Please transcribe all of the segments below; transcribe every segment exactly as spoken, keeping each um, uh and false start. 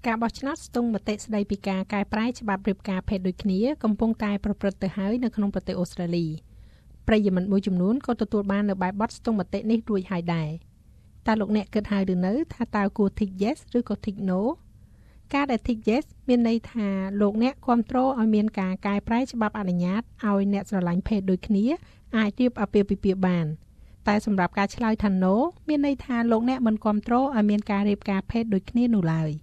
ការបោះឆ្នោតស្ទង់មតិស្តីពីការកែប្រែច្បាប់រៀបការភេទដូចគ្នាកំពុងតែប្រព្រឹត្តទៅហើយនៅក្នុងប្រទេសអូស្ត្រាលីប្រិយមិត្តមួយចំនួនក៏ទទួលបាននៅបែបបទស្ទង់មតិនេះរួចហើយដែរតើលោកអ្នកគិតហើយឬនៅថាតើគួរ tick yes ឬក៏ tick no ការដែល tick yes មានន័យថាលោកអ្នកគាំទ្រឲ្យមានការកែប្រែច្បាប់អនុញ្ញាតឲ្យអ្នកស្រឡាញ់ភេទដូចគ្នាអាចរៀបអាពាហ៍ពិពាហ៍បានតែសម្រាប់ការឆ្លើយថា no មានន័យថាលោកអ្នកមិនគាំទ្រឲ្យមានការរៀបការភេទដូចគ្នានោះឡើយ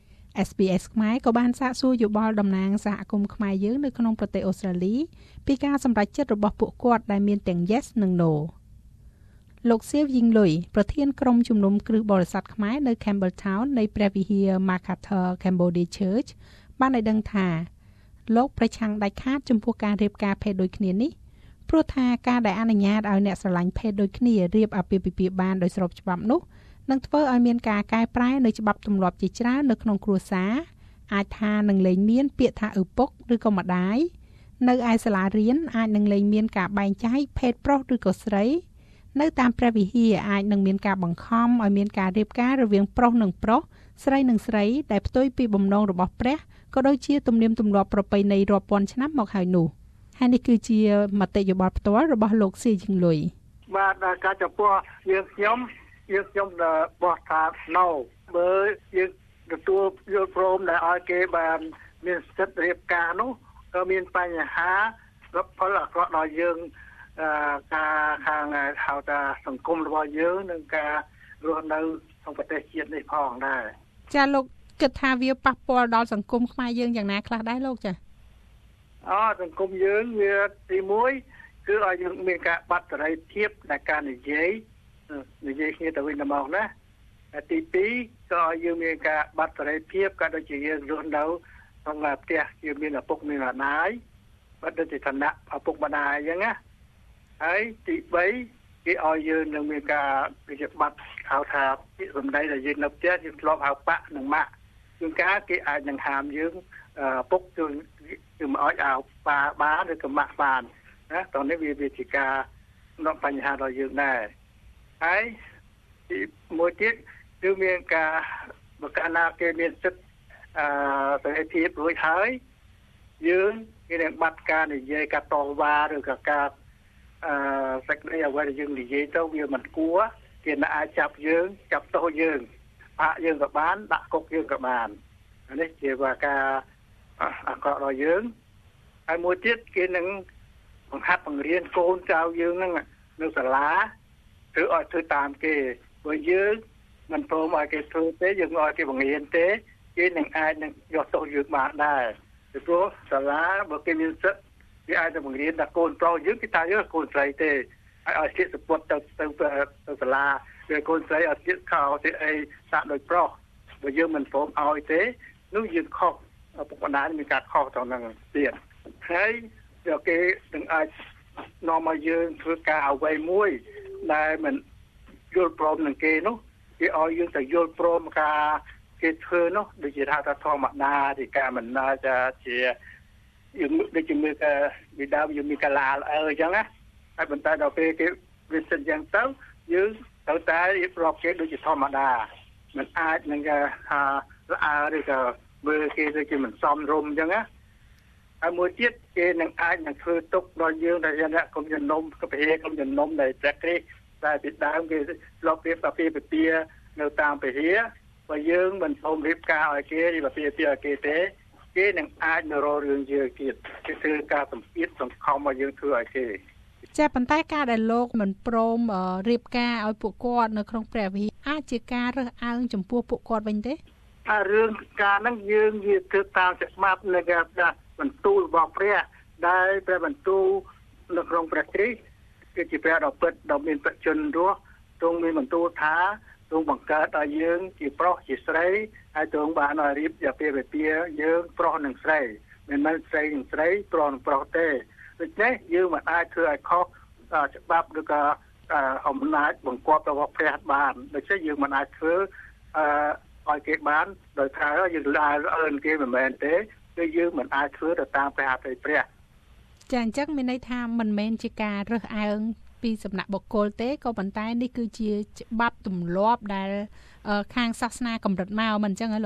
ес ពី เอส ខ្មែរក៏បានសាកសួរយោបល់តំណាងសហគមន៍ខ្មែរយើងនៅក្នុងប្រទេសអូស្ត្រាលីពីការសម្រេចចិត្តរបស់ពួកគាត់ដែលមានទាំង yes និង no លោកសៀវយីងលុយប្រធានក្រុមជំនុំគ្រឹះបរិស័ទខ្មែរនៅ Campbelltown នៃព្រះវិហារ Macarthur Cambodia Church បានឲ្យដឹងថាលោកប្រឆាំងដាច់ខាតចំពោះការរៀបការភេទដូចគ្នានេះព្រោះថាការដែលអនុញ្ញាតឲ្យអ្នកស្រឡាញ់ភេទដូចគ្នារៀបអាពាហ៍ពិពាហ៍បានដោយស្របច្បាប់នោះនឹងធ្វើឲ្យមានការកែប្រែនៅច្បាប់ទម្លាប់ជាច្រើននៅក្នុងគ្រួសារអាចថានឹងលែងមានពាក្យថាឪពុកឬក៏ម្ដាយនៅឯសាលារៀនអាចនឹងលែងមានការបែងចែកភេទប្រុសឬក៏ស្រីនៅតាមព្រះវិហារអាចនឹងមានការបង្ខំឲ្យមានការរៀបការរវាងប្រុសនិងប្រុសស្រីនិងស្រីដែលផ្ទុយពីបំណងរបស់ព្រះក៏ដូចជាទំនៀមទម្លាប់ប្រពៃណីរាប់ពាន់ឆ្នាំមកហើយនោះហើយនេះគឺជាមតិយោបល់ផ្ទាល់របស់លោកសៀវយីងលុយបាទការចំពោះយើងខ្ញុំយើងខ្ញុំបោះថា no បើយើងទទួលយល់ព្រមដែលឲ្យគេបានមានសិទ្ធិរៀបការនោះក៏មានបញ្ហារកផលអាក្រក់ដល់យើងការខាងហៅថាសង្គមរបស់យើងនិងការរស់នៅក្នុងប្រទេសជាតិនេះផងដែរចាលោកគិតថាវាប៉ះពាល់ដល់សង្គមខ្មែរយើងយ៉ាងណាខ្លះដែរលោកចាអូសង្គមយើងវាទីមួយគឺឲ្យយើងមានការបាត់សេរីភាពในការនិយាយនិយាយគ្នាទៅវិញទៅមកណាទីពីរក៏ឲ្យយើងមានការបាត់សេរីភាពក៏ដូចជាយើងរស់នៅក្នុងផ្ទះជាមានឪពុកមានម្ដាយបើដូចជាឋានៈឪពុកម្ដាយអញ្ចឹងណាហើយទីបីគេឲ្យយើងនឹងមានការវិជាបាត់ហៅថាពាក្យសម្ដីដែលយើងនៅផ្ទះយើងធ្លាប់ហៅប៉ាក់និងម៉ាក់ជួនកាលគេអាចនឹងហាមយើងឪពុកគឺគឺមិនឲ្យឲ្យប៉ាបានឬក៏ម៉ាក់បានណាតោះនេះវាវាជាការនាំបញ្ហាដល់យើងដែរហើយទីមួយទៀតគឺមានការបើកាលណាគេមានសិទ្ធិអឺសេរីភាពរួចហើយយើងគេនឹងបាត់ការនិយាយការតវ៉ាឬក៏ការអឺសេចក្តីអ្វីដែលយើងនិយាយទៅវាមិនគួរគេនឹងអាចចាប់យើងចាប់ទោសយើងបាក់យើងក៏បានដាក់គុកយើងក៏បាននេះជាការអាក្រក់ដល់យើងហើយមួយទៀតគេនឹងបង្ហាត់បង្រៀនកូនចៅយើងហ្នឹងនៅសាលាឬឲ្យធ្វើតាមគេព្រោះយើងមិនព្រមឲ្យគេធ្វើទេយើងឲ្យគេបង្រៀនទេគេនឹងអាចនឹងយកទោសយើងបានដែរពីព្រោះសាលាបើគេមានសិទ្ធិគេអាចទៅបង្រៀនថាកូនប្រុសយើងគេថាយើងកូនស្រីទេហើយឲ្យជាសុពតទៅទៅទៅសាលាវាកូនស្រីឲ្យជាខោទៅអីសាក់ដោយប្រុសបើយើងមិនព្រមឲ្យទេនោះយើងខុសពុកម្ដាយមានការខុសទៅនឹងទៀតហើយយកគេនឹងអាចនាំមកយើងធ្វើការអ្វីមួយដែលមិនយល់ព្រមនឹងគេនោះគេឲ្យយើងទៅយល់ព្រមការគេធ្វើនោះដូចជាថាធម្មតាទីការមិនណាจะជាយើងដូចជាមើលថាវិដាយើងមានកាឡាអើអញ្ចឹងណាហើយបន្តែដល់ពេលគេវាសិនយ៉ាងទៅយើងត្រូវតែរៀបរាប់គេដូចជាធម្មតាមិនអាចនឹងថាល្អើឬក៏មើលគេដូចជាមិនសមរម្យអញ្ចឹងណាហើយមួយទៀតគេនឹងអាចនឹងធ្វើទុកដល់យើងដែលអ្នកកុំជំនុំកពហេកុំជំនុំដែលព្រះគ្រីស្ទតែពីដើមគេធ្លាប់រៀបអាពាហ៍ពិពាហ៍នៅតាមពហិយបើយើងមិនព្រមរៀបការឲ្យគេរៀបអាពាហ៍ពិពាហ៍ឲ្យគេទេគេនឹងអាចនៅរករឿងយើងទៀតគេធ្វើការសម្ពាធសង្ឃឹមឲ្យយើងធ្វើឲ្យគេចាប៉ុន្តែការដែលលោកមិនព្រមរៀបការឲ្យពួកគាត់នៅក្នុងព្រះវិហារអាចជាការរើសអើងចំពោះពួកគាត់វិញទេអារឿងការហ្នឹងយើងវាធ្វើតាមច្បាប់នៃការបន្ទូលរបស់ព្រះដែលព្រះបន្ទូលនៅក្នុងព្រះគ្រីស្ទគឺជាព្រះដ៏ពិតដ៏មានបច្ចុប្បន្នរស់ទ្រង់មានបន្ទូលថាទ្រង់បង្កើតឲ្យយើងជាប្រុសជាស្រីហើយទ្រង់បានឲ្យរៀបជាពាក្យវិពាយើងប្រុសនិងស្រីមិនមែនស្រីនិងស្រីប្រុសនិងប្រុសទេដូច្នេះយើងមិនអាចធ្វើឲ្យខុសច្បាប់ឬក៏អំណាចបង្គាប់របស់ព្រះបានដូច្នេះយើងមិនអាចធ្វើអឺឲ្យគេបានដោយថាយើងដើរអើនគេមិនមែនទេគឺយើងមិនអាចធ្វើទៅតាមព្រះអធិព្រះចាអញ្ចឹងមានន័យថាមិនមែនជាការរើសអើងពីសំណាក់បុគ្គលទេក៏ប៉ុន្តែនេះគឺជាច្បាប់ទម្លាប់ដែលខាងសាសនាកម្រិតមកមិនអញ្ចឹងហ៎លោក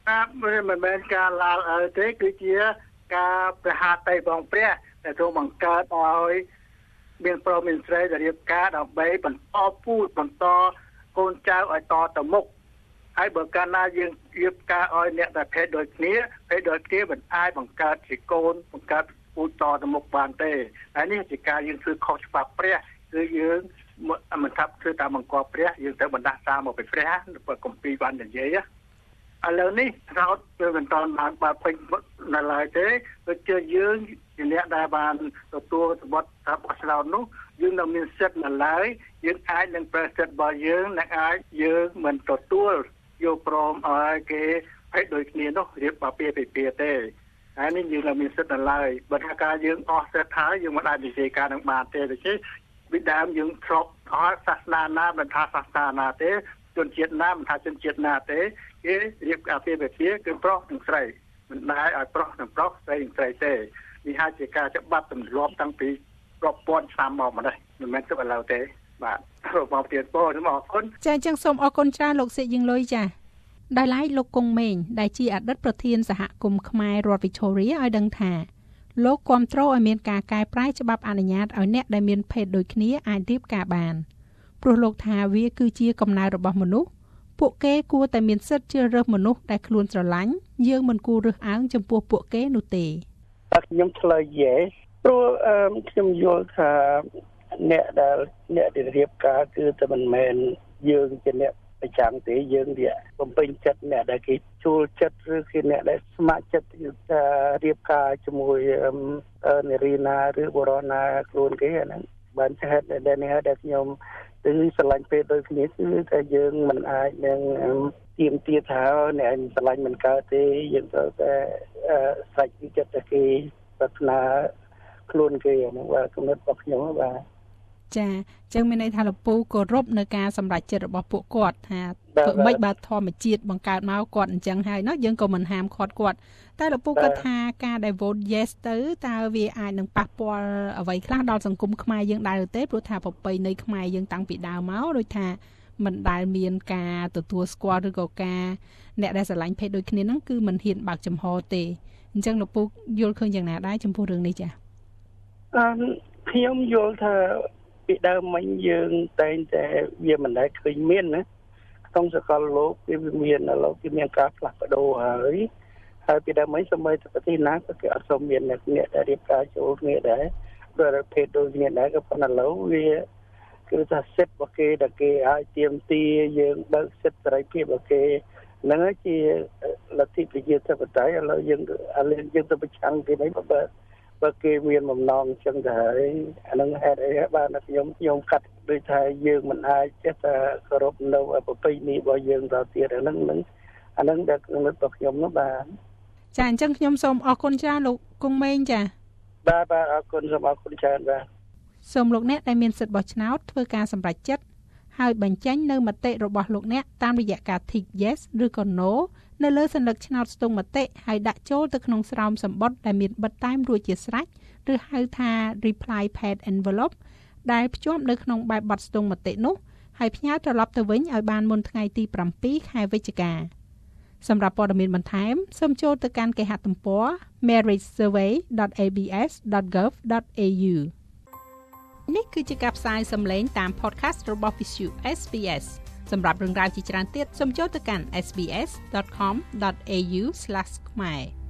ครับមិនមែនការឡាលអើទេគឺជាការប្រហារតីបងព្រះដែលទ្រង់បង្កើតឲ្យមានប្រមានស្រីដែលរៀបការដើម្បីបន្តពូជបន្តកូនចៅឲ្យតទៅមុខហើយបើកាលណាយើងរៀបការឲ្យអ្នកដែលភេទដូចគ្នាភេទដូចគ្នាមិនអាចបង្កើតជាកូនបង្កើតពូជតទៅមុខបានទេហើយនេះជាការយើងធ្វើខុសច្បាប់ព្រះគឺយើងមិនថាធ្វើតាមបង្គាប់ព្រះយើងត្រូវបណ្ដាសាមកពីព្រះបើគម្ពីរបាននិយាយឥឡូវនេះរោតវាមិនតបានបើពេញនៅឡើយទេដូចជាយើងជាអ្នកដែលបានទទួលសម្បត្តិថាបោះឆ្នោតនោះយើងនៅមានសិទ្ធិនៅឡើយយើងអាចនឹងប្រើសិទ្ធិរបស់យើងនឹងអាចយើងមិនទទួលយកព្រមឲ្យគេភេទដូចគ្នានោះរៀបបាពាពីពីទេហើយនេះយើងនៅមានសិទ្ធិនៅឡើយបើថាការយើងអស់សិទ្ធិហើយយើងមិនអាចនិយាយការនឹងបានទេដូច្នេះពីដើមយើងធ្លាប់អស់សាសនាណាមិនថាសាសនាណាទេជនជាតិណាមិនថាជនជាតិណាទេគេរៀបការពីពីគឺប្រុសនិងស្រីមិនដែរឲ្យប្រុសនិងប្រុសស្រីនិងស្រីទេនេះហើយជាការច្បាប់ទម្លាប់តាំងពីរាប់ពាន់ឆ្នាំមកម្លេះមិនមែនទៅឥឡូវទេបាទបងប្អូនបងសូមអរគុណចា៎អញ្ចឹងសូមអរគុណច្រើនលោកសេកយើងលុយចា៎ដោយឡែកលោកគង់មេងដែលជាអតីតប្រធានសហគមន៍ខ្មែររដ្ឋ Victoria ឲ្យដឹងថាលោកគាំទ្រឲ្យមានការកែប្រែច្បាប់អនុញ្ញាតឲ្យអ្នកដែលមានភេទដូចគ្នាអាចរៀបការបានព្រោះលោកថាវាគឺជាកំណើតរបស់មនុស្សពួកគេគួរតែមានសិទ្ធិជ្រើសរើសមនុស្សដែលខ្លួនស្រឡាញ់យើងមិនគួររើសអើងចំពោះពួកគេនោះទេតែខ្ញុំឆ្លើយ yes ព្រោះខ្ញុំយល់ថាអ្នកដែលអ្នកដែលរៀបការគឺតែមិនមែនយើងជាអ្នកប្រចាំទេយើងវាបំពេញចិត្តអ្នកដែលគេជួលចិត្តឬគេអ្នកដែលស្ម័គ្រចិត្តរៀបការជាមួយនារីណាឬបុរសណាខ្លួនគេអាហ្នឹងបានចែកដែលនេះដែលខ្ញុំគឺស្រឡាញ់ពេលដូចគ្នាគឺតែយើងមិនអាចនឹងទៀមទាថាអ្នកស្រឡាញ់មិនកើតទេយើងត្រូវតែស្រេចពីចិត្តតែគេប្រាថ្នាខ្លួនគេហ្នឹងបាទគំនិតរបស់ខ្ញុំបាទចាអញ្ចឹងមានន័យថាលោកពូគោរពនៅការសម្រេចចិត្តរបស់ពួកគាត់ថាធ្វើម៉េចបើធម្មជាតិបង្កើតមកគាត់អញ្ចឹងហើយនោះយើងក៏មិនហាមឃាត់គាត់តែលោកពូគាត់ថាការដែល vote yes ទៅតើវាអាចនឹងប៉ះពាល់អ្វីខ្លះដល់សង្គមខ្មែរយើងដែរទេព្រោះថាប្រពៃណីខ្មែរយើងតាំងពីដើមមកដូចថាមិនដែលមានការទទួលស្គាល់ឬក៏ការអ្នកដែលស្រឡាញ់ភេទដូចគ្នាហ្នឹងគឺមិនហ៊ានបើកចំហទេអញ្ចឹងលោកពូយល់ឃើញយ៉ាងណាដែរចំពោះរឿងនេះចា៎អឺខ្ញុំយល់ថាពីដើមមិញយើងតែងតែវាមិនដែលឃើញមានណាក្នុងសកលលោកវាមានឥឡូវវាមានការផ្លាស់ប្ដូរហើយហើយពីដើមមិញសម័យប្រទេសណាក៏គេអត់សូវមានអ្នកដែលរៀបការចូលគ្នាដែរប្រភេទដូចគ្នាដែរក៏ប៉ុន្តែឥឡូវវាគឺថាសិទ្ធិរបស់គេដែលគេឲ្យទៀមទាយើងបើកសិទ្ធិសេរីភាពរបស់គេហ្នឹងជាលទ្ធិប្រជាធិបតេយ្យឥឡូវយើងឥឡូវយើងទៅប្រឆាំងគេមិនបើបើគេមានបំណងអញ្ចឹងទៅហើយអានឹងហេតុអីបានខ្ញុំខ្ញុំកាត់ដូចថាយើងមិនអាចចេះតែគោរពនៅប្រពៃណីរបស់យើងទៅទៀតអានឹងនឹងអានឹងដែលគំនិតរបស់ខ្ញុំនោះបាទចាអញ្ចឹងខ្ញុំសូមអរគុណច្រើនលោកគង់មេងចាបាទបាទអរគុណសូមអរគុណច្រើនបាទសូមលោកអ្នកដែលមានសិទ្ធិបោះឆ្នោតធ្វើការសម្រេចចិត្តហើយបញ្ចេញនៅមតិរបស់លោកអ្នកតាមរយៈការ tick yes ឬក៏ no នៅលើសញ្ញាឆ្នោតស្ទង់មតិហើយដាក់ចូលទៅក្នុងស្រោមសម្បត្តិដែលមានបិទតែមរួចជាស្រេចឬហៅថា reply pad envelope ដែលភ្ជាប់នៅក្នុងបែបប័ណ្ណស្ទង់មតិនោះហើយផ្ញើត្រឡប់ទៅវិញឲ្យបានមុនថ្ងៃទី7ខែវិច្ឆិកាសម្រាប់ព័ត៌មានបន្ថែមសូមចូលទៅកាន់គេហទំព័រ marriage survey dot a b s dot gov dot a u នេះគឺជាការផ្សាយសំឡេងតាម podcast របស់ Visu เอส บี เอส សម្រាប់រឿងរ៉ាវជាច្រើនទៀតសូមចូលទៅកាន់ s b s dot com dot a u slash khmer